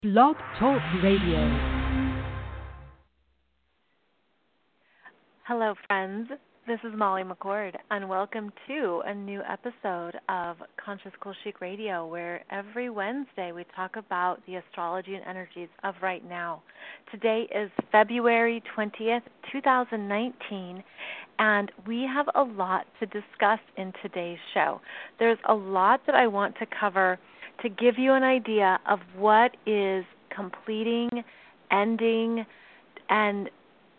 Blog Talk Radio. Hello, friends. This is Molly McCord, and welcome to a new episode of Conscious Cool Chic Radio, where every Wednesday we talk about the astrology and energies of right now. Today is February 20th, 2019, and we have a lot to discuss in today's show. There's a lot that I want to cover to give you an idea of what is completing, ending, and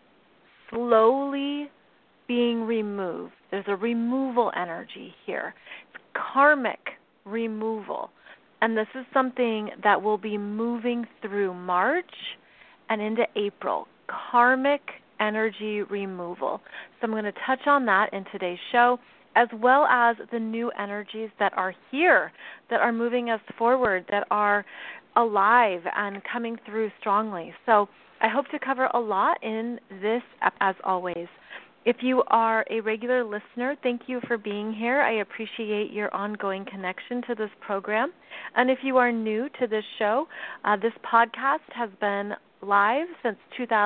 slowly being removed. There's a removal energy here. It's karmic removal. And this is something that will be moving through March and into April. Karmic energy removal. So I'm going to touch on that in today's show, as well as the new energies that are here, that are moving us forward, that are alive and coming through strongly. So I hope to cover a lot in this, as always. If you are a regular listener, thank you for being here. I appreciate your ongoing connection to this program. And if you are new to this show, this podcast has been live since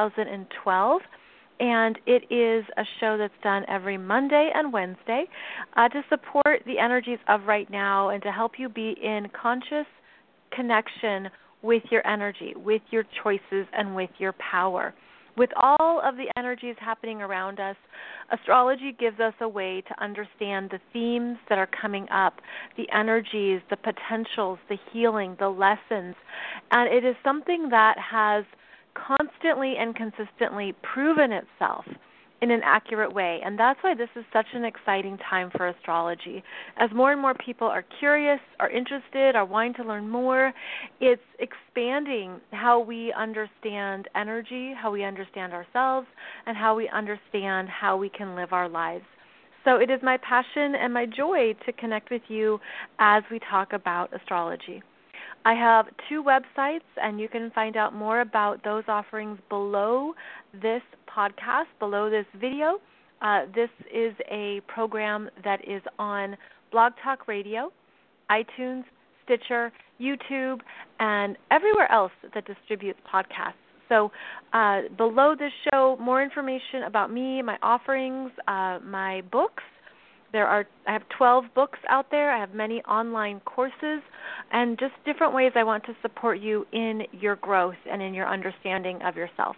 2012. And it is a show that's done every Monday and Wednesday to support the energies of right now and to help you be in conscious connection with your energy, with your choices, and with your power. With all of the energies happening around us, astrology gives us a way to understand the themes that are coming up, the energies, the potentials, the healing, the lessons. And it is something that has constantly and consistently proven itself in an accurate way. And that's why this is such an exciting time for astrology. As more and more people are curious, are interested, are wanting to learn more, it's expanding how we understand energy, how we understand ourselves, and how we understand how we can live our lives. So it is my passion and my joy to connect with you as we talk about astrology. I have 2 websites, and you can find out more about those offerings below this podcast, below this video. This is a program that is on Blog Talk Radio, iTunes, Stitcher, YouTube, and everywhere else that distributes podcasts. So below this show, more information about me, my offerings, my books. I have 12 books out there. I have many online courses and just different ways I want to support you in your growth and in your understanding of yourself.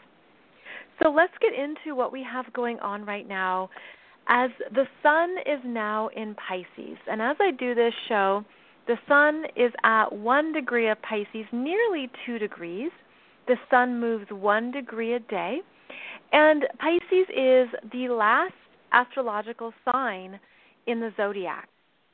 So let's get into what we have going on right now, as the sun is now in Pisces. And as I do this show, the sun is at 1 degree of Pisces, nearly 2 degrees. The sun moves 1 degree a day. And Pisces is the last astrological sign in the zodiac.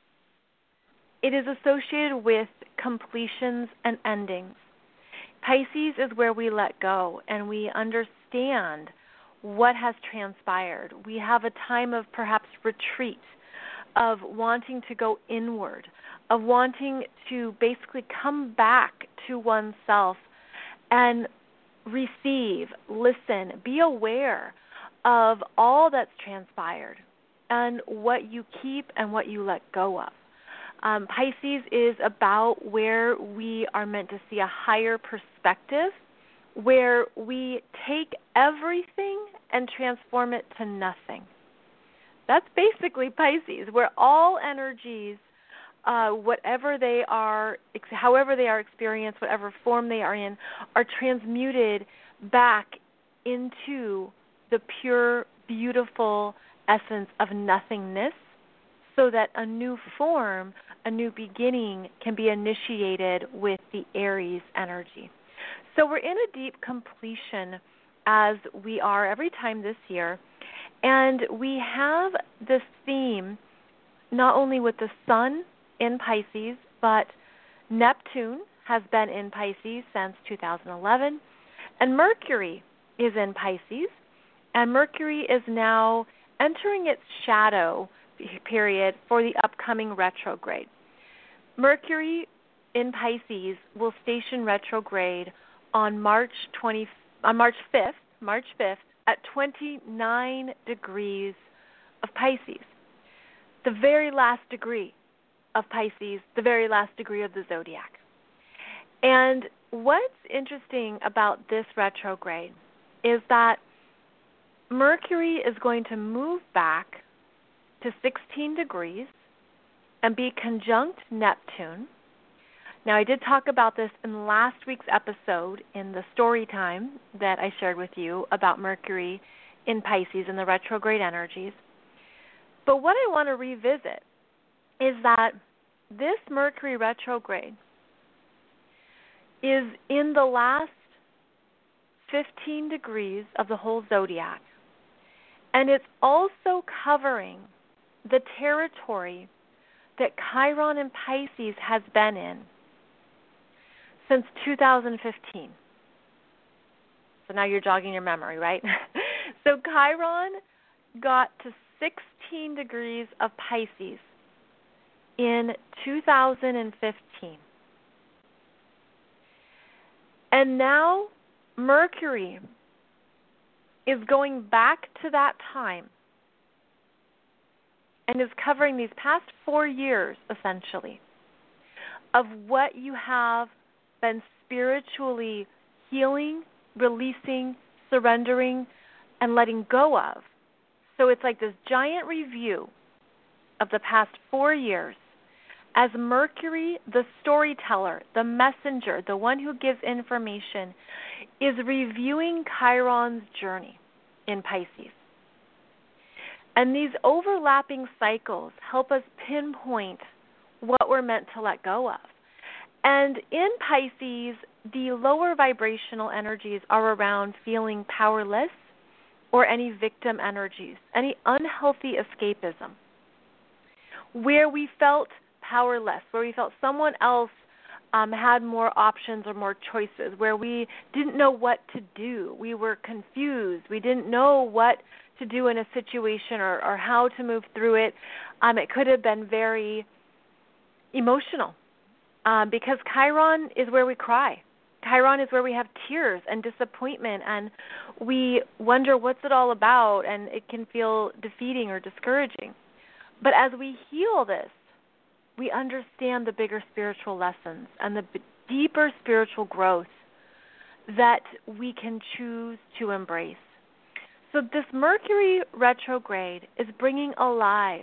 It is associated with completions and endings. Pisces is where we let go and we understand what has transpired. We have a time of perhaps retreat, of wanting to go inward, of wanting to basically come back to oneself and receive, listen, be aware of all that's transpired and what you keep and what you let go of. Pisces is about where we are meant to see a higher perspective, where we take everything and transform it to nothing. That's basically Pisces, where all energies, whatever they are, however they are experienced, whatever form they are in, are transmuted back into the pure, beautiful essence of nothingness, so that a new form, a new beginning can be initiated with the Aries energy. So we're in a deep completion as we are every time this year, and we have this theme not only with the sun in Pisces, but Neptune has been in Pisces since 2011, and Mercury is in Pisces, and Mercury is now entering its shadow period for the upcoming retrograde. Mercury in Pisces will station retrograde on March 5th at 29 degrees of Pisces, the very last degree of Pisces, the very last degree of the zodiac. And what's interesting about this retrograde is that Mercury is going to move back to 16 degrees and be conjunct Neptune. Now, I did talk about this in last week's episode in the story time that I shared with you about Mercury in Pisces and the retrograde energies. But what I want to revisit is that this Mercury retrograde is in the last 15 degrees of the whole zodiac. And it's also covering the territory that Chiron in Pisces has been in since 2015. So now you're jogging your memory, right? So Chiron got to 16 degrees of Pisces in 2015. And now Mercury is going back to that time and is covering these past 4 years, essentially, of what you have been spiritually healing, releasing, surrendering, and letting go of. So it's like this giant review of the past 4 years as Mercury, the storyteller, the messenger, the one who gives information, is reviewing Chiron's journey in Pisces. And these overlapping cycles help us pinpoint what we're meant to let go of. And in Pisces, the lower vibrational energies are around feeling powerless or any victim energies, any unhealthy escapism, where we felt powerless, where we felt someone else had more options or more choices, where we didn't know what to do. We were confused. We didn't know what to do in a situation or how to move through it. It could have been very emotional because Chiron is where we cry. Chiron is where we have tears and disappointment, and we wonder what's it all about, and it can feel defeating or discouraging. But as we heal this, we understand the bigger spiritual lessons and the deeper spiritual growth that we can choose to embrace. So this Mercury retrograde is bringing alive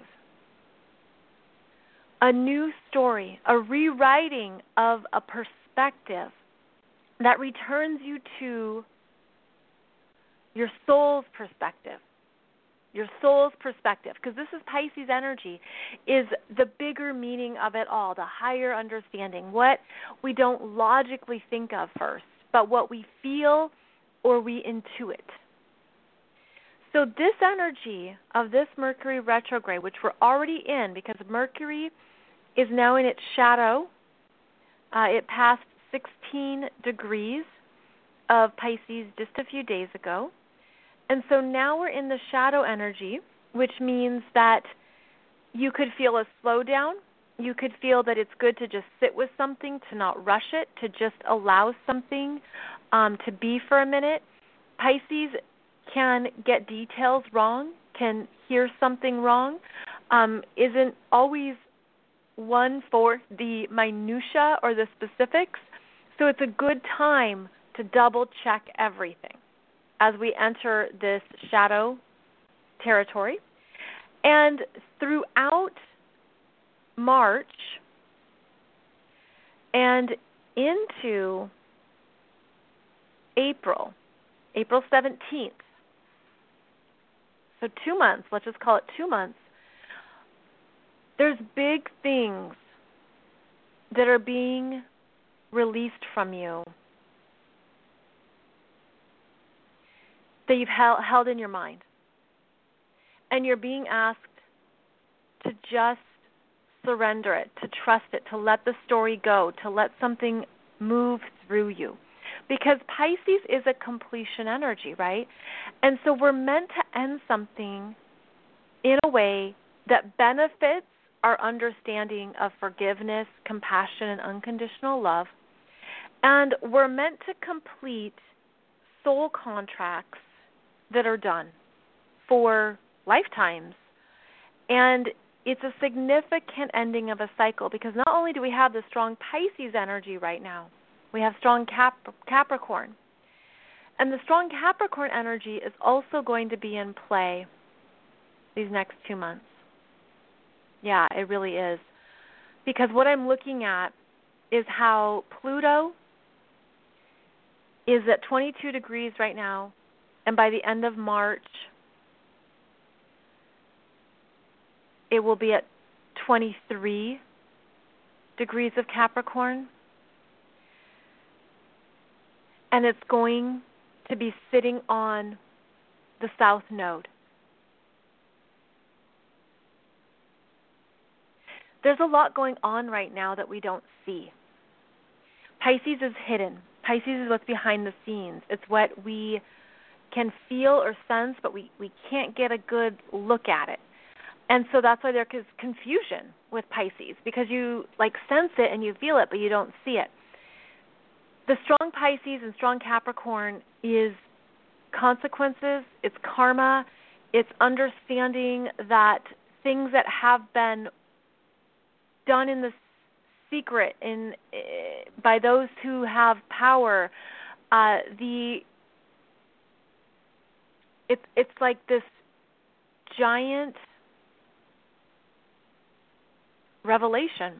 a new story, a rewriting of a perspective that returns you to your soul's perspective. Your soul's perspective, because this is Pisces energy, is the bigger meaning of it all, the higher understanding, what we don't logically think of first, but what we feel or we intuit. So this energy of this Mercury retrograde, which we're already in, because Mercury is now in its shadow, it passed 16 degrees of Pisces just a few days ago. And so now we're in the shadow energy, which means that you could feel a slowdown. You could feel that it's good to just sit with something, to not rush it, to just allow something to be for a minute. Pisces can get details wrong, can hear something wrong, isn't always one for the minutia or the specifics. So it's a good time to double check everything as we enter this shadow territory. And throughout March and into April 17th, so 2 months, let's just call it 2 months, there's big things that are being released from you that you've held in your mind. And you're being asked to just surrender it, to trust it, to let the story go, to let something move through you. Because Pisces is a completion energy, right? And so we're meant to end something in a way that benefits our understanding of forgiveness, compassion, and unconditional love. And we're meant to complete soul contracts that are done for lifetimes. And it's a significant ending of a cycle because not only do we have the strong Pisces energy right now, We have strong Capricorn. And the strong Capricorn energy is also going to be in play these next 2 months. Yeah, it really is. Because what I'm looking at is how Pluto is at 22 degrees right now, and by the end of March, it will be at 23 degrees of Capricorn. And it's going to be sitting on the South Node. There's a lot going on right now that we don't see. Pisces is hidden. Pisces is what's behind the scenes. It's what we can feel or sense, but we can't get a good look at it. And so that's why there is confusion with Pisces, because you sense it and you feel it, but you don't see it. The strong Pisces and strong Capricorn is consequences, it's karma, it's understanding that things that have been done in the secret by those who have power, it's like this giant revelation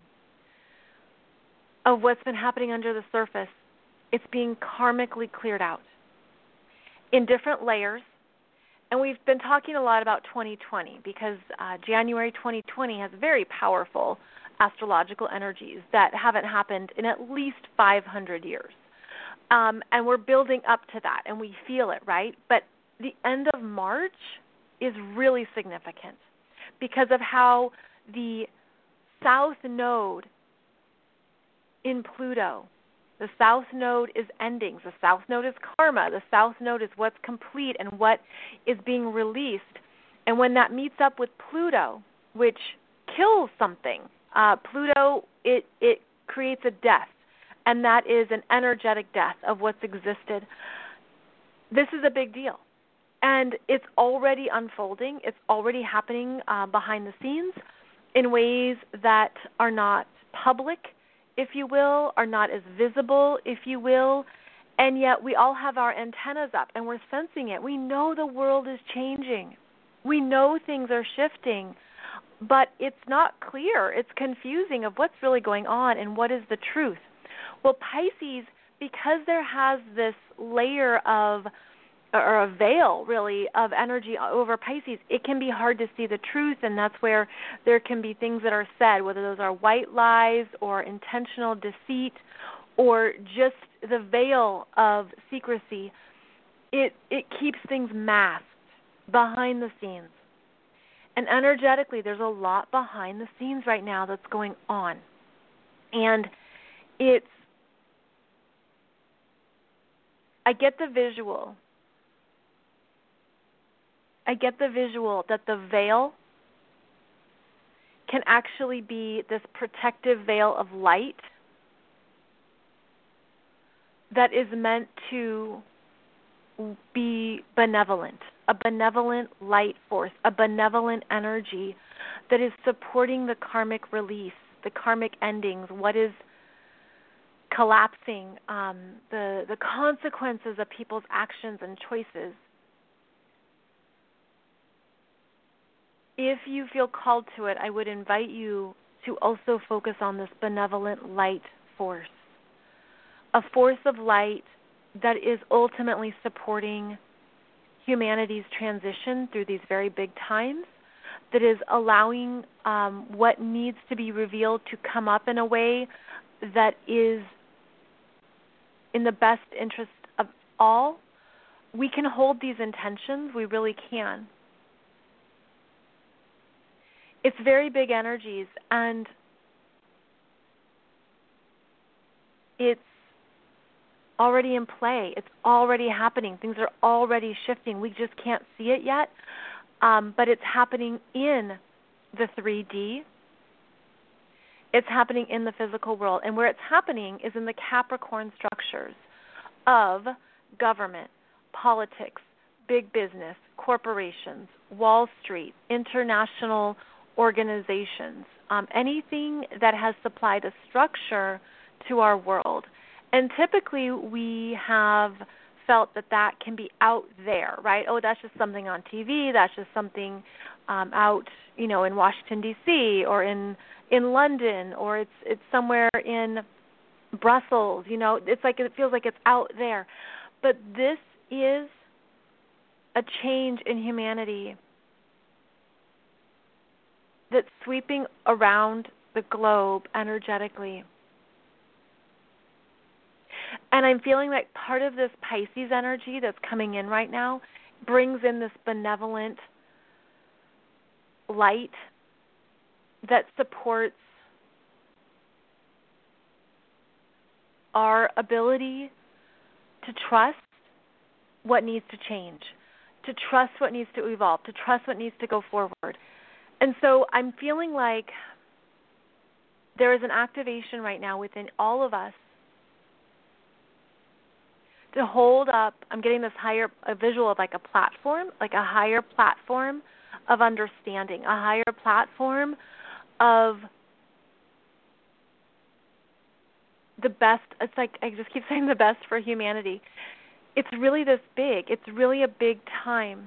of what's been happening under the surface. It's being karmically cleared out in different layers. And we've been talking a lot about 2020 because January 2020 has very powerful astrological energies that haven't happened in at least 500 years. And we're building up to that, and we feel it, right? But the end of March is really significant because of how the South Node in Pluto, the South Node is endings. The South Node is karma. The South Node is what's complete and what is being released. And when that meets up with Pluto, which kills something, Pluto, it creates a death, and that is an energetic death of what's existed. This is a big deal, and it's already unfolding. It's already happening behind the scenes in ways that are not public, if you will, are not as visible, if you will, and yet we all have our antennas up, and we're sensing it. We know the world is changing. We know things are shifting. But it's not clear. It's confusing of what's really going on and what is the truth. Well, Pisces, because there has this layer of, or a veil, really, of energy over Pisces, it can be hard to see the truth, and that's where there can be things that are said, whether those are white lies or intentional deceit or just the veil of secrecy. It keeps things masked behind the scenes. And energetically, there's a lot behind the scenes right now that's going on. And I get the visual. That the veil can actually be this protective veil of light that is meant to be benevolent, a benevolent light force, a benevolent energy that is supporting the karmic release, the karmic endings, what is collapsing, the consequences of people's actions and choices. If you feel called to it, I would invite you to also focus on this benevolent light force, a force of light that is ultimately supporting humanity's transition through these very big times, that is allowing what needs to be revealed to come up in a way that is in the best interest of all. We can hold these intentions. We really can. It's very big energies, and it's already in play. It's already happening. Things are already shifting. We just can't see it yet, but it's happening in the 3D. It's happening in the physical world, and where it's happening is in the Capricorn structures of government, politics, big business, corporations, Wall Street, international organizations, anything that has supplied a structure to our world. And typically we have felt that that can be out there, right? Oh, that's just something on TV. That's just something out, in Washington, D.C. or in London, or it's somewhere in Brussels. It's like it feels like it's out there. But this is a change in humanity that's sweeping around the globe energetically. And I'm feeling like part of this Pisces energy that's coming in right now brings in this benevolent light that supports our ability to trust what needs to change, to trust what needs to evolve, to trust what needs to go forward. And so I'm feeling like there is an activation right now within all of us to hold up. I'm getting this a visual of like a platform, like a higher platform of understanding, a higher platform of the best. It's like I just keep saying the best for humanity. It's really this big. It's really a big time.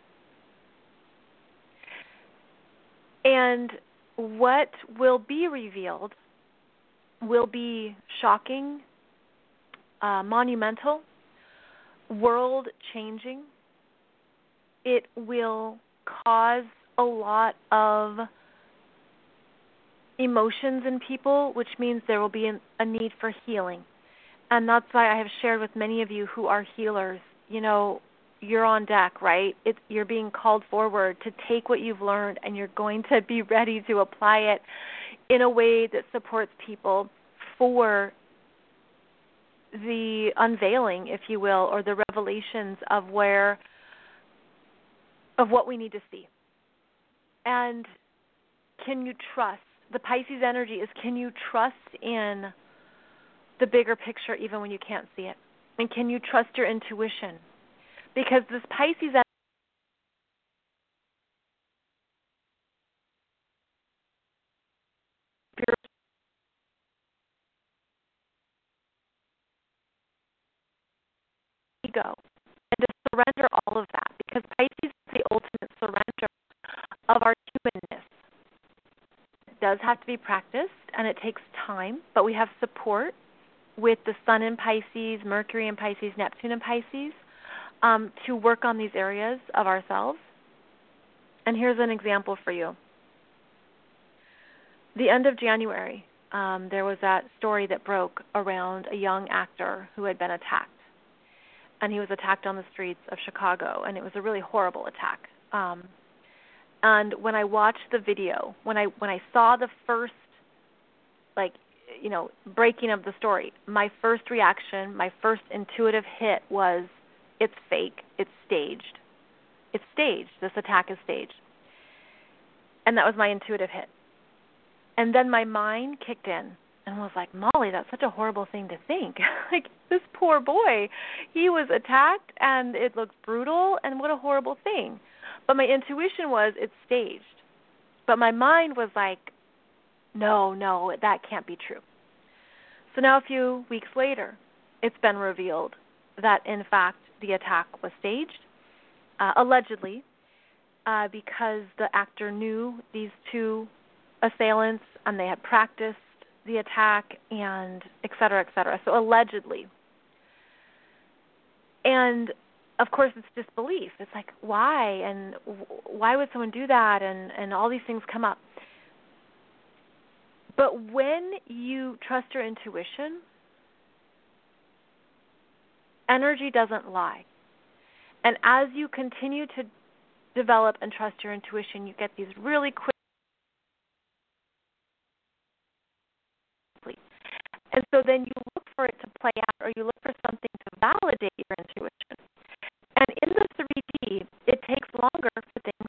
And what will be revealed will be shocking, monumental, world-changing. It will cause a lot of emotions in people, which means there will be a need for healing. And that's why I have shared with many of you who are healers, you're on deck, right? You're being called forward to take what you've learned, and you're going to be ready to apply it in a way that supports people for the unveiling, if you will, or the revelations of what we need to see. And can you trust? The Pisces energy is, can you trust in the bigger picture even when you can't see it? And can you trust your intuition? Because this Pisces energy ego, and to surrender all of that, because Pisces is the ultimate surrender of our humanness. It does have to be practiced, and it takes time, but we have support with the Sun in Pisces, Mercury in Pisces, Neptune in Pisces, to work on these areas of ourselves. And here's an example for you. The end of January, there was that story that broke around a young actor who had been attacked. And he was attacked on the streets of Chicago, and it was a really horrible attack. And when I watched the video, when I saw the first, breaking of the story, my first reaction, my first intuitive hit was, it's fake, it's staged. It's staged. This attack is staged. And that was my intuitive hit. And then my mind kicked in and was like, Molly, that's such a horrible thing to think. Like, this poor boy, he was attacked, and it looks brutal, and what a horrible thing. But my intuition was, it's staged. But my mind was like, no, that can't be true. So now a few weeks later, it's been revealed that, in fact, the attack was staged, allegedly, because the actor knew these two assailants, and they had practiced the attack, and et cetera, et cetera. So allegedly. And, of course, it's disbelief. It's like, why? And why would someone do that? And all these things come up. But when you trust your intuition, energy doesn't lie. And as you continue to develop and trust your intuition, you get these really quick. And so then you look for it to play out, or you look for something to validate your intuition. And in the 3D, it takes longer for things,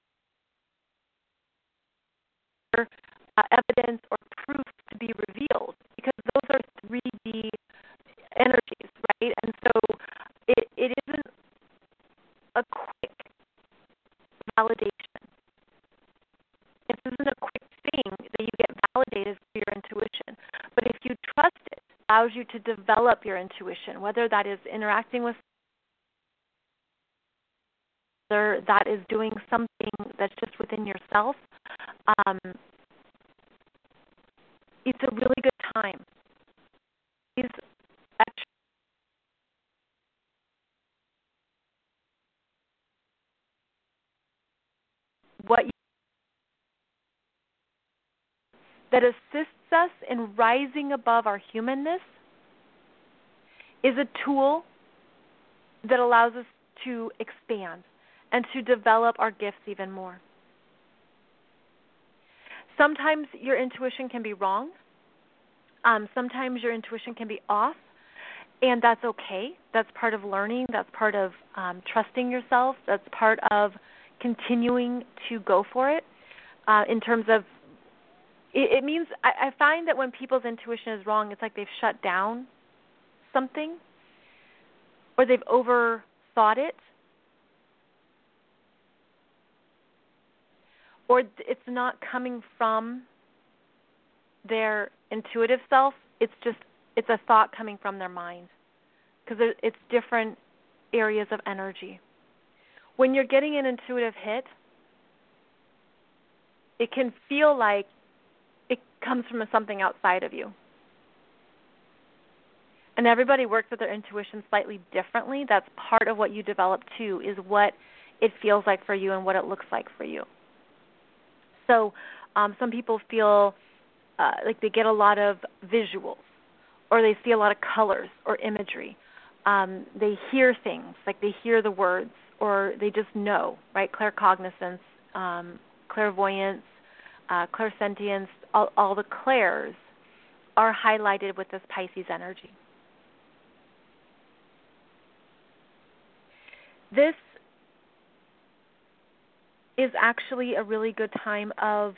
for evidence or proof to be revealed, because those are 3D energies, right? And so it isn't a quick validation. This isn't a quick thing that you get validated for your intuition. But if you trust it allows you to develop your intuition, whether that is interacting with others, that is doing something that's just within yourself. It's a really good time. These what you, that assists us in rising above our humanness is a tool that allows us to expand and to develop our gifts even more. Sometimes your intuition can be wrong. Sometimes your intuition can be off, and that's okay. That's part of learning. That's part of trusting yourself. That's part of continuing to go for it. In terms of, it means, I find that when people's intuition is wrong, it's like they've shut down something or they've overthought it, or it's not coming from their intuitive self. It's a thought coming from their mind, because it's different areas of energy. When you're getting an intuitive hit, it can feel like it comes from something outside of you. And everybody works with their intuition slightly differently. That's part of what you develop too, is what it feels like for you and what it looks like for you. So some people feel like they get a lot of visuals, or they see a lot of colors or imagery. They hear things, like they hear the words, or they just know, right? Claircognizance, clairvoyance, clairsentience, all the clairs are highlighted with this Pisces energy. This is actually a really good time of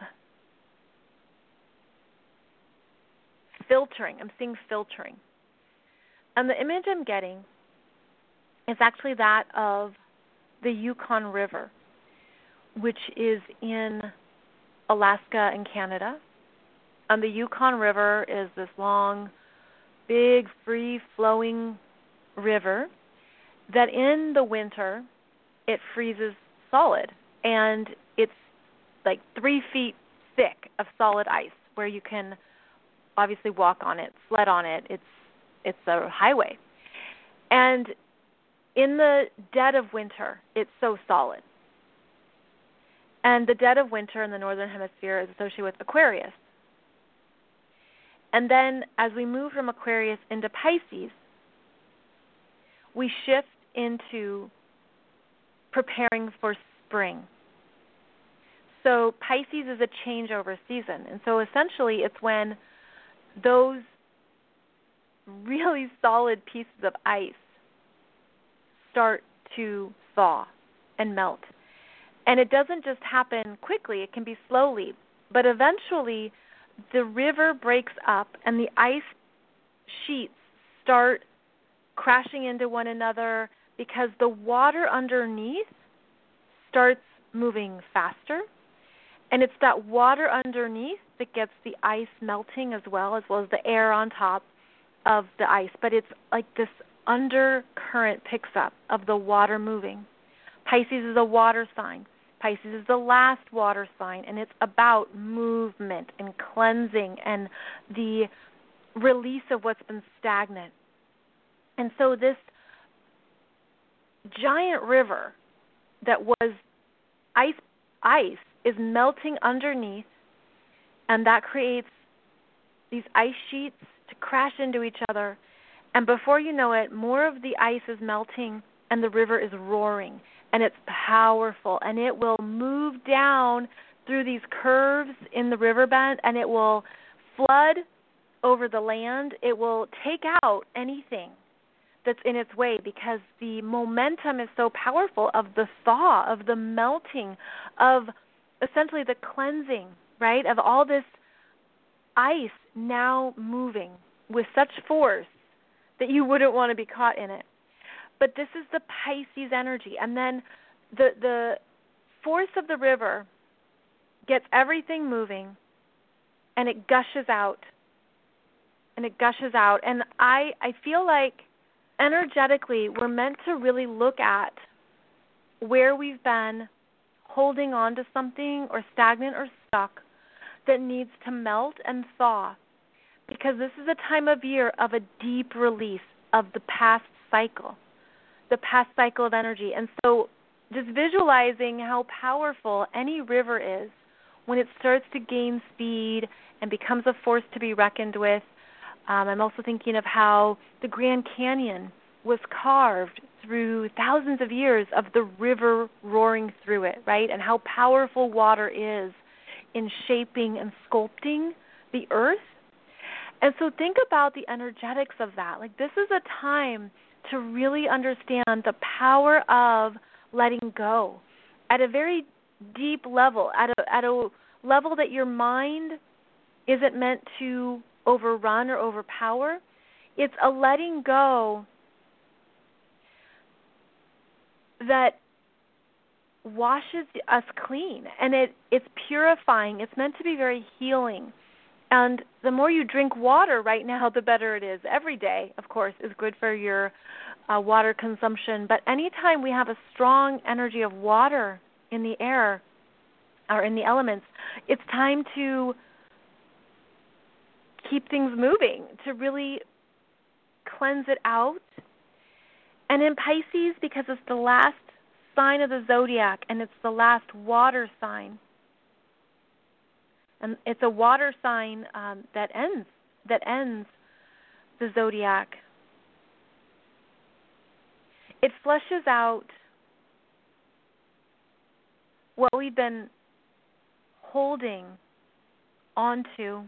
filtering. I'm seeing filtering. And the image I'm getting is actually that of the Yukon River, which is in Alaska and Canada. And the Yukon River is this long, big, free-flowing river that in the winter it freezes solid. And it's like 3 feet thick of solid ice where you can obviously walk on it, sled on it. It's a highway. And in the dead of winter, it's so solid. And the dead of winter in the northern hemisphere is associated with Aquarius. And then as we move from Aquarius into Pisces, we shift into preparing for spring. So Pisces is a changeover season. And so essentially it's when those really solid pieces of ice start to thaw and melt. And it doesn't just happen quickly, it can be slowly. But eventually the river breaks up and the ice sheets start crashing into one another because the water underneath starts moving faster. And it's that water underneath that gets the ice melting as well as the air on top of the ice. But it's like this undercurrent picks up of the water moving. Pisces is a water sign. Pisces is the last water sign, and it's about movement and cleansing and the release of what's been stagnant. And so this giant river that was ice is melting underneath, and that creates these ice sheets to crash into each other. And before you know it, more of the ice is melting and the river is roaring, and it's powerful, and it will move down through these curves in the riverbed, and it will flood over the land. It will take out anything that's in its way because the momentum is so powerful of the thaw, of the melting, of essentially the cleansing, right, of all this ice now moving with such force that you wouldn't want to be caught in it. But this is the Pisces energy. And then the force of the river gets everything moving, and it gushes out and it gushes out. And I feel like energetically we're meant to really look at where we've been holding on to something or stagnant or stuck that needs to melt and thaw, because this is a time of year of a deep release of the past cycle of energy. And so just visualizing how powerful any river is when it starts to gain speed and becomes a force to be reckoned with. I'm also thinking of how the Grand Canyon was carved through thousands of years of the river roaring through it, right? And how powerful water is in shaping and sculpting the earth. And so think about the energetics of that. Like, this is a time to really understand the power of letting go at a very deep level, at a level that your mind isn't meant to overrun or overpower. It's a letting go that washes us clean, and it's purifying. It's meant to be very healing. And the more you drink water right now, the better it is. Every day, of course, is good for your water consumption. But anytime we have a strong energy of water in the air or in the elements, it's time to keep things moving, to really cleanse it out. And in Pisces, because it's the last sign of the zodiac and it's the last water sign, and it's a water sign that ends the zodiac. It fleshes out what we've been holding onto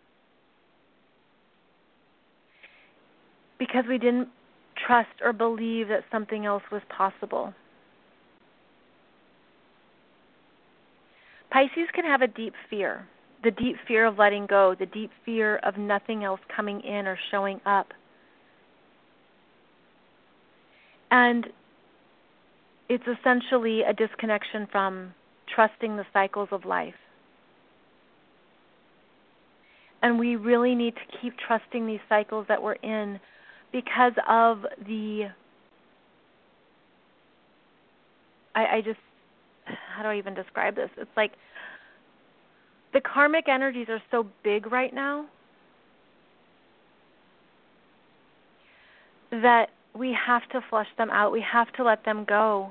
because we didn't trust or believe that something else was possible. Pisces can have a deep fear. The deep fear of letting go, the deep fear of nothing else coming in or showing up. And it's essentially a disconnection from trusting the cycles of life. And we really need to keep trusting these cycles that we're in because of the, I just, how do I even describe this? It's like the karmic energies are so big right now that we have to flush them out. We have to let them go.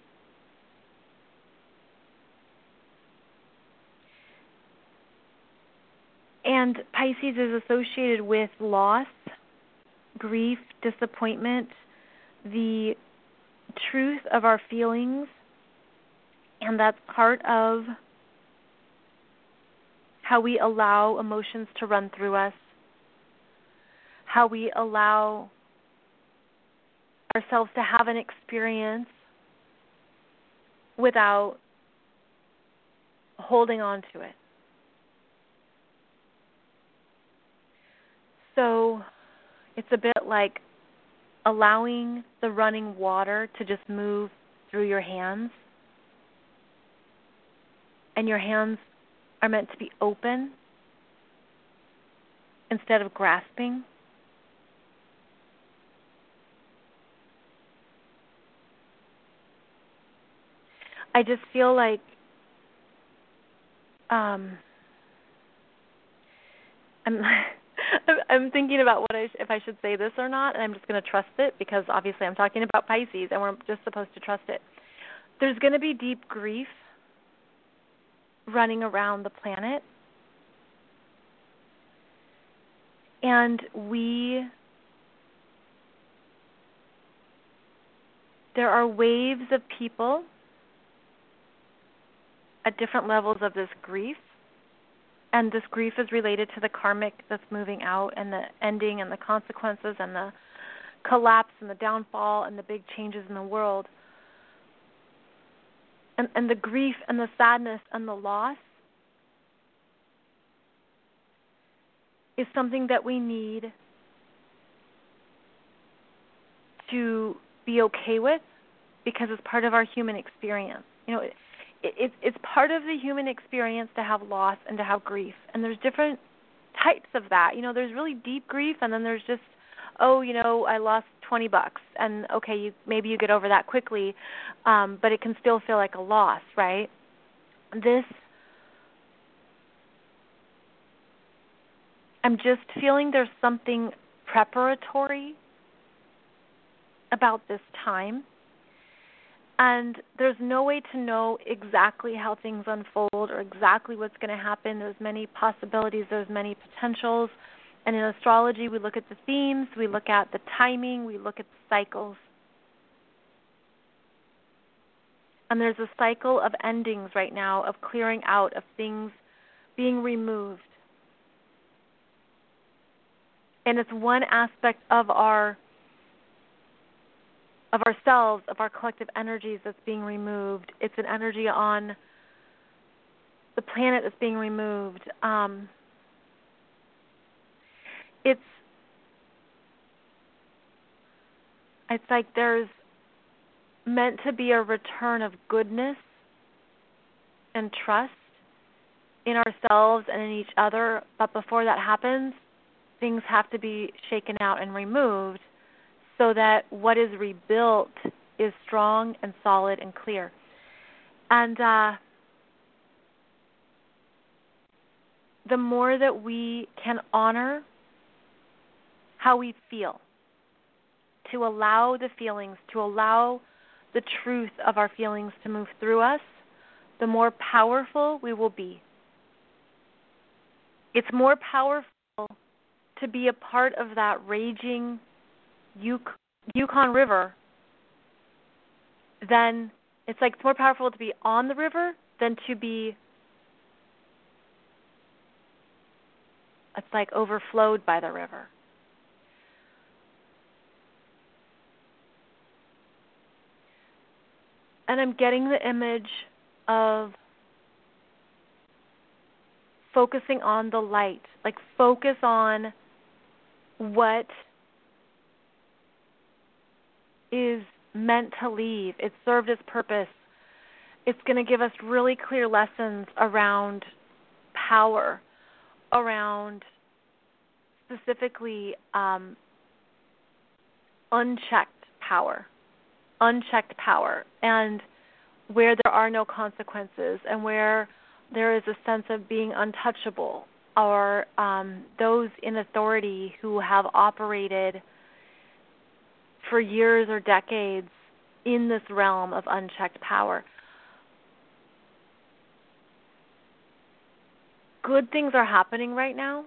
And Pisces is associated with loss, grief, disappointment, the truth of our feelings, and that's part of how we allow emotions to run through us, how we allow ourselves to have an experience without holding on to it. So it's a bit like allowing the running water to just move through your hands. And your hands are meant to be open instead of grasping. I just feel like I'm thinking about if I should say this or not, and I'm just going to trust it because obviously I'm talking about Pisces and we're just supposed to trust it. There's going to be deep grief running around the planet, and there are waves of people at different levels of this grief, and this grief is related to the karmic that's moving out and the ending and the consequences and the collapse and the downfall and the big changes in the world. And the grief and the sadness and the loss is something that we need to be okay with because it's part of our human experience. You know, it's part of the human experience to have loss and to have grief. And there's different types of that. There's really deep grief, and then there's just, I lost $20, and okay, maybe you get over that quickly, but it can still feel like a loss, right? I'm just feeling there's something preparatory about this time. And there's no way to know exactly how things unfold or exactly what's going to happen. There's many possibilities. There's many potentials. And in astrology, we look at the themes, we look at the timing, we look at the cycles. And there's a cycle of endings right now, of clearing out, of things being removed. And it's one aspect of ourselves, of our collective energies that's being removed. It's an energy on the planet that's being removed. It's like there's meant to be a return of goodness and trust in ourselves and in each other, but before that happens, things have to be shaken out and removed so that what is rebuilt is strong and solid and clear. And the more that we can honor how we feel, to allow the feelings, to allow the truth of our feelings to move through us, the more powerful we will be. It's more powerful to be a part of that raging Yukon River than, it's more powerful to be on the river than to be, overflowed by the river. And I'm getting the image of focusing on the light, focus on what is meant to leave. It served its purpose. It's going to give us really clear lessons around power, around specifically unchecked power, and where there are no consequences and where there is a sense of being untouchable, or those in authority who have operated for years or decades in this realm of unchecked power. Good things are happening right now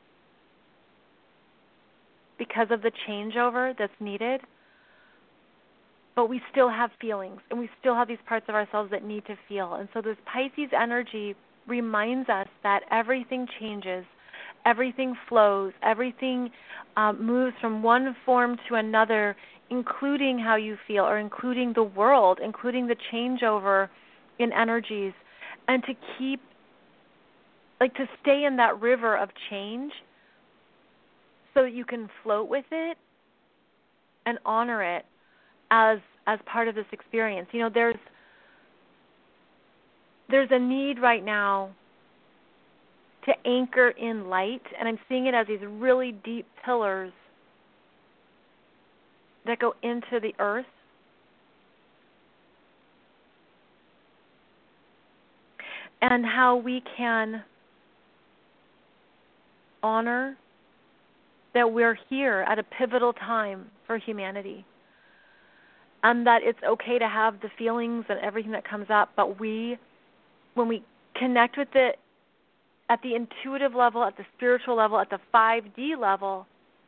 because of the changeover that's needed, but we still have feelings, and we still have these parts of ourselves that need to feel. And so this Pisces energy reminds us that everything changes, everything flows, everything moves from one form to another, including how you feel, or including the world, including the changeover in energies, and to keep, to stay in that river of change so that you can float with it and honor it as part of this experience. There's a need right now to anchor in light, and I'm seeing it as these really deep pillars that go into the earth. And how we can honor that we're here at a pivotal time for humanity. And that it's okay to have the feelings and everything that comes up, but when we connect with it at the intuitive level, at the spiritual level, at the 5D level,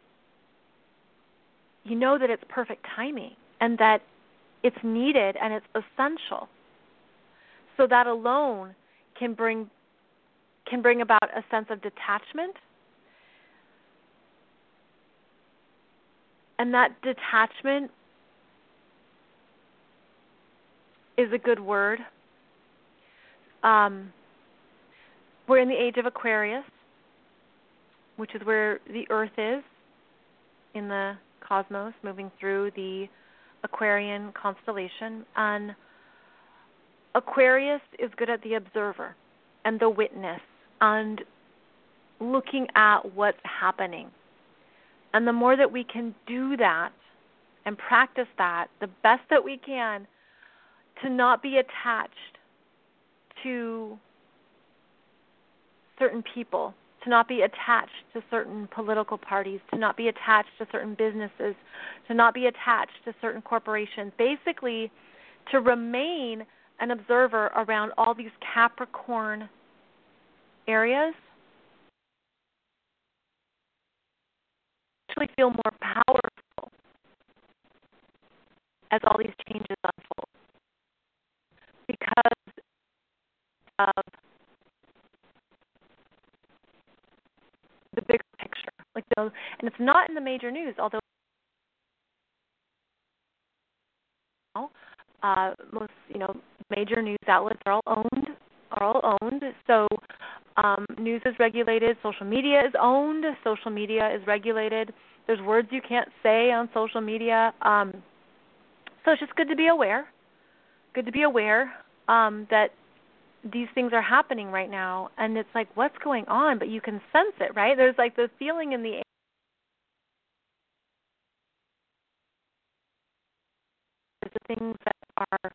you know that it's perfect timing and that it's needed and it's essential. So that alone can bring about a sense of detachment. And that detachment is a good word. We're in the age of Aquarius, which is where the Earth is in the cosmos, moving through the Aquarian constellation. And Aquarius is good at the observer and the witness and looking at what's happening. And the more that we can do that and practice that, the best that we can, to not be attached to certain people, to not be attached to certain political parties, to not be attached to certain businesses, to not be attached to certain corporations. Basically, to remain an observer around all these Capricorn areas, actually feel more powerful as all these changes unfold, because of the bigger picture. And it's not in the major news, although most major news outlets are all owned. So news is regulated. Social media is owned. Social media is regulated. There's words you can't say on social media. So it's just good to be aware. Good to be aware that these things are happening right now, and it's like, what's going on? But you can sense it, right? There's like the feeling in the air. There's the things that are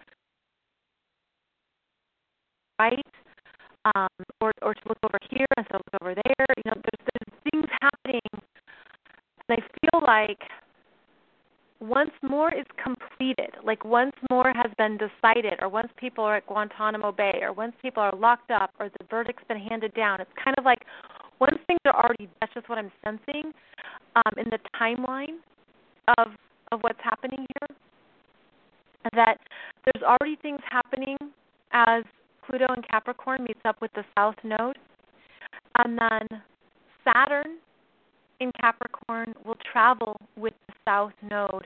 right, or to look over here and to look over there. There's things happening, and I feel like once more is completed, like once more has been decided, or once people are at Guantanamo Bay, or once people are locked up, or the verdict's been handed down, it's kind of like once things are already, that's just what I'm sensing in the timeline of what's happening here, that there's already things happening as Pluto in Capricorn meets up with the South Node, and then Saturn in Capricorn will travel with the South Node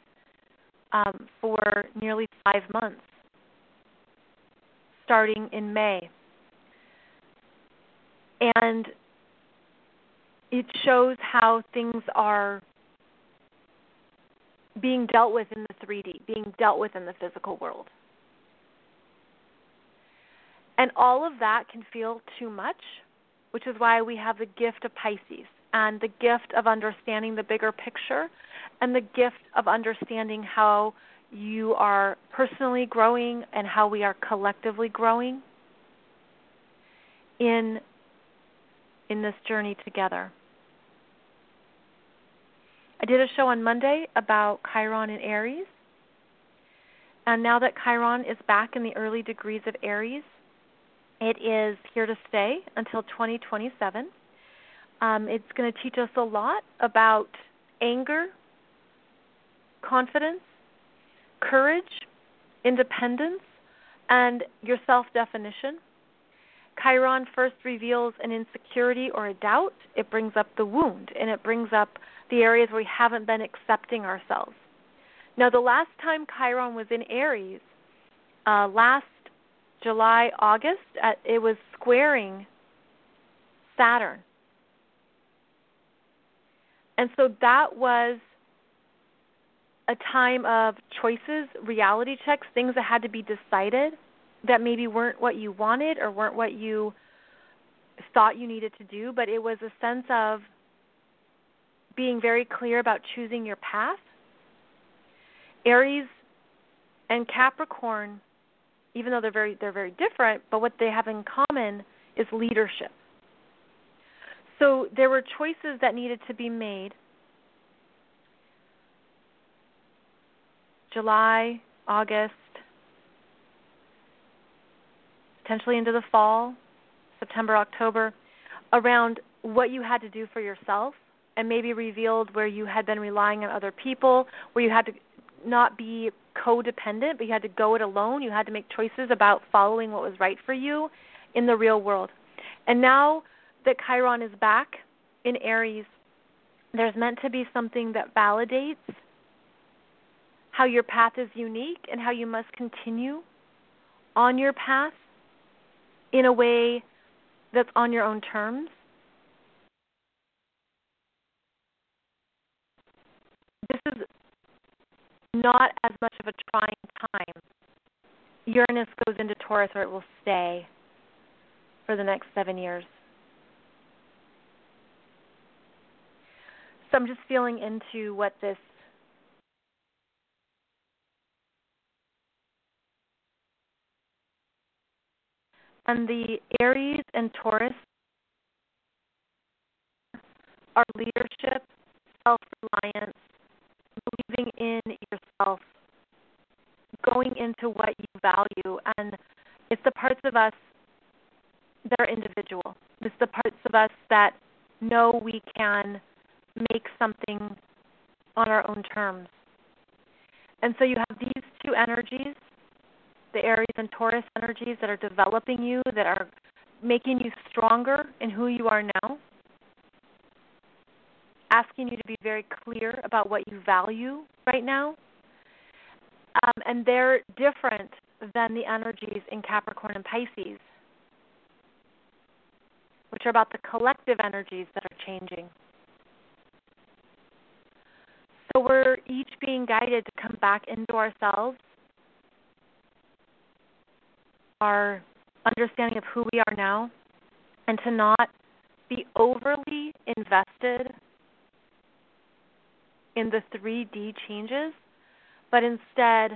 for nearly 5 months, starting in May. And it shows how things are being dealt with in the 3D, being dealt with in the physical world. And all of that can feel too much, which is why we have the gift of Pisces and the gift of understanding the bigger picture and the gift of understanding how you are personally growing and how we are collectively growing in this journey together. I did a show on Monday about Chiron in Aries. And now that Chiron is back in the early degrees of Aries, it is here to stay until 2027. It's going to teach us a lot about anger, confidence, courage, independence, and your self-definition. Chiron first reveals an insecurity or a doubt. It brings up the wound, and it brings up the areas where we haven't been accepting ourselves. Now, the last time Chiron was in Aries, last July, August, it was squaring Saturn. And so that was a time of choices, reality checks, things that had to be decided that maybe weren't what you wanted or weren't what you thought you needed to do, but it was a sense of being very clear about choosing your path. Aries and Capricorn, even though they're very different, but what they have in common is leadership. So there were choices that needed to be made. July, August, potentially into the fall, September, October, around what you had to do for yourself, and maybe revealed where you had been relying on other people, where you had to not be codependent, but you had to go it alone. You had to make choices about following what was right for you in the real world. And now that Chiron is back in Aries, there's meant to be something that validates how your path is unique and how you must continue on your path in a way that's on your own terms. This is not as much of a trying time. Uranus goes into Taurus, where it will stay for the next 7 years. So I'm just feeling into what this and the Aries and Taurus are leadership, self-reliance, believing in yourself, going into what you value. And it's the parts of us that are individual. It's the parts of us that know we can make something on our own terms. And so you have these two energies, the Aries and Taurus energies that are developing you, that are making you stronger in who you are now, asking you to be very clear about what you value right now. And they're different than the energies in Capricorn and Pisces, which are about the collective energies that are changing. So we're each being guided to come back into ourselves, our understanding of who we are now, and to not be overly invested in the 3D changes, but instead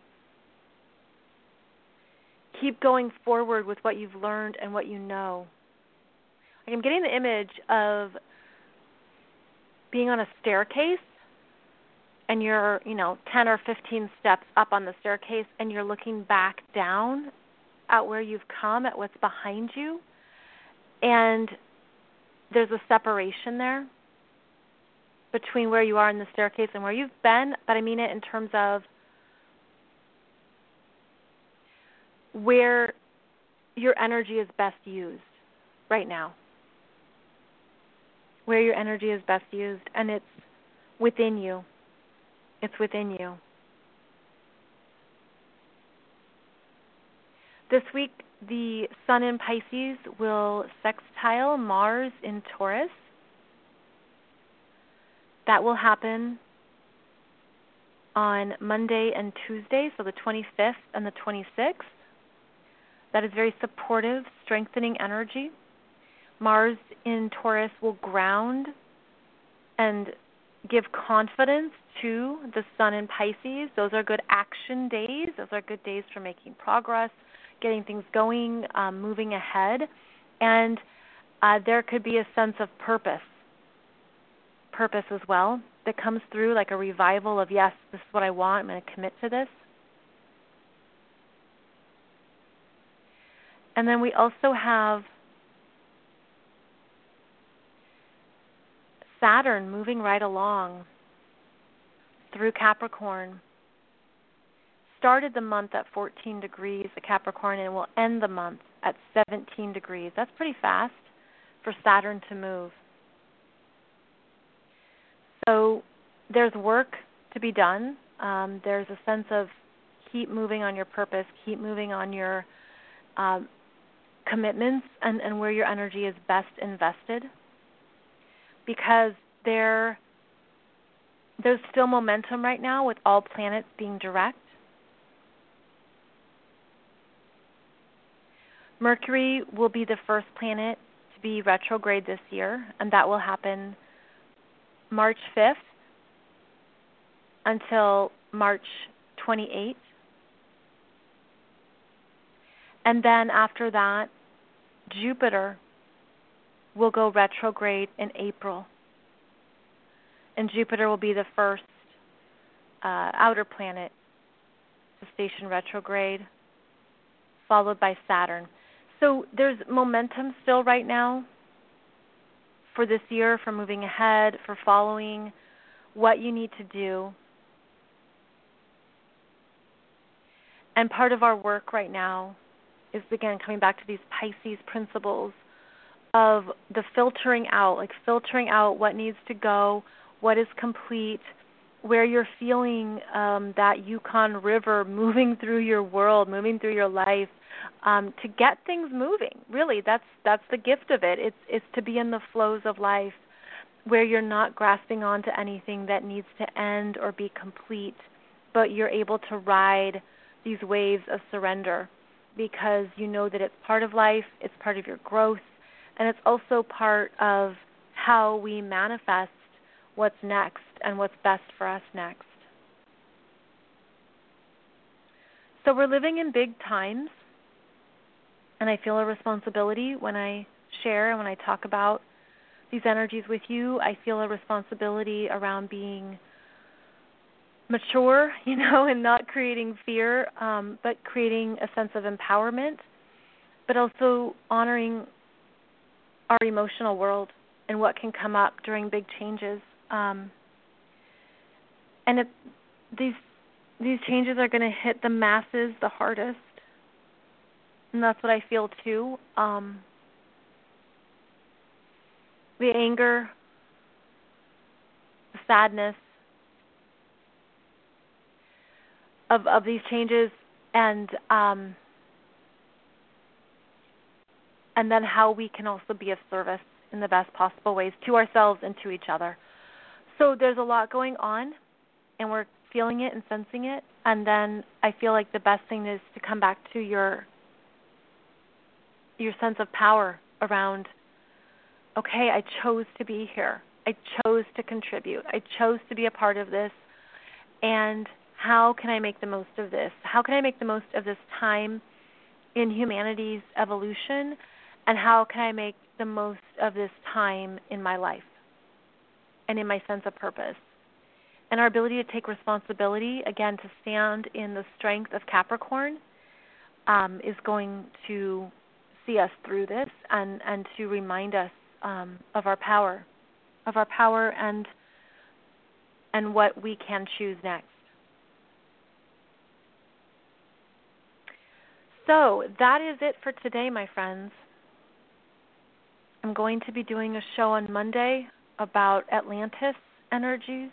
keep going forward with what you've learned and what you know. I'm getting the image of being on a staircase, and you're, 10 or 15 steps up on the staircase, and you're looking back down at where you've come, at what's behind you, and there's a separation there between where you are in the staircase and where you've been, but I mean it in terms of where your energy is best used right now. Where your energy is best used, and it's within you. It's within you. This week, the Sun in Pisces will sextile Mars in Taurus. That will happen on Monday and Tuesday, so the 25th and the 26th. That is very supportive, strengthening energy. Mars in Taurus will ground and give confidence to the Sun in Pisces. Those are good action days. Those are good days for making progress, getting things going, moving ahead. And there could be a sense of purpose as well that comes through, like a revival of, yes, this is what I want, I'm going to commit to this. And then we also have Saturn moving right along through Capricorn. Started the month at 14 degrees at Capricorn and will end the month at 17 degrees. That's pretty fast for Saturn to move. So there's work to be done. There's a sense of keep moving on your purpose, keep moving on your commitments and where your energy is best invested, because there's still momentum right now with all planets being direct. Mercury will be the first planet to be retrograde this year, and that will happen March 5th until March 28th. And then after that, Jupiter will go retrograde in April. And Jupiter will be the first outer planet to station retrograde, followed by Saturn. So there's momentum still right now for this year, for moving ahead, for following what you need to do. And part of our work right now is, again, coming back to these Pisces principles of the filtering out, like filtering out what needs to go, what is complete, where you're feeling that Yukon River moving through your world, moving through your life, to get things moving. Really, that's the gift of it. It's to be in the flows of life where you're not grasping onto anything that needs to end or be complete, but you're able to ride these waves of surrender because you know that it's part of life, it's part of your growth, and it's also part of how we manifest what's next and what's best for us next. So we're living in big times, and I feel a responsibility when I share and when I talk about these energies with you. I feel a responsibility around being mature, and not creating fear, but creating a sense of empowerment, but also honoring our emotional world and what can come up during big changes. These changes are going to hit the masses the hardest, and that's what I feel too. The anger, the sadness of these changes, and then how we can also be of service in the best possible ways to ourselves and to each other. So there's a lot going on, and we're feeling it and sensing it. And then I feel like the best thing is to come back to your sense of power around, okay, I chose to be here. I chose to contribute. I chose to be a part of this. And how can I make the most of this? How can I make the most of this time in humanity's evolution? And how can I make the most of this time in my life and in my sense of purpose? And our ability to take responsibility, again, to stand in the strength of Capricorn, is going to see us through this and to remind us of our power and what we can choose next. So that is it for today, my friends. I'm going to be doing a show on Monday about Atlantis energies.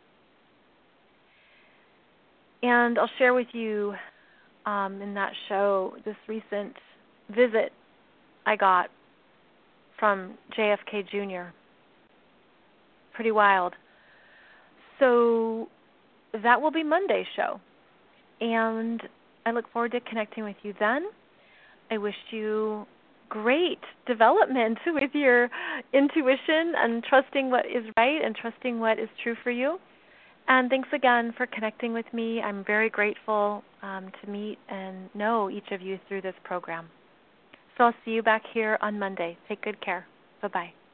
And I'll share with you in that show this recent visit I got from JFK Jr. Pretty wild. So that will be Monday's show. And I look forward to connecting with you then. I wish you great development with your intuition and trusting what is right and trusting what is true for you. And thanks again for connecting with me. I'm very grateful to meet and know each of you through this program. So I'll see you back here on Monday. Take good care. Bye-bye.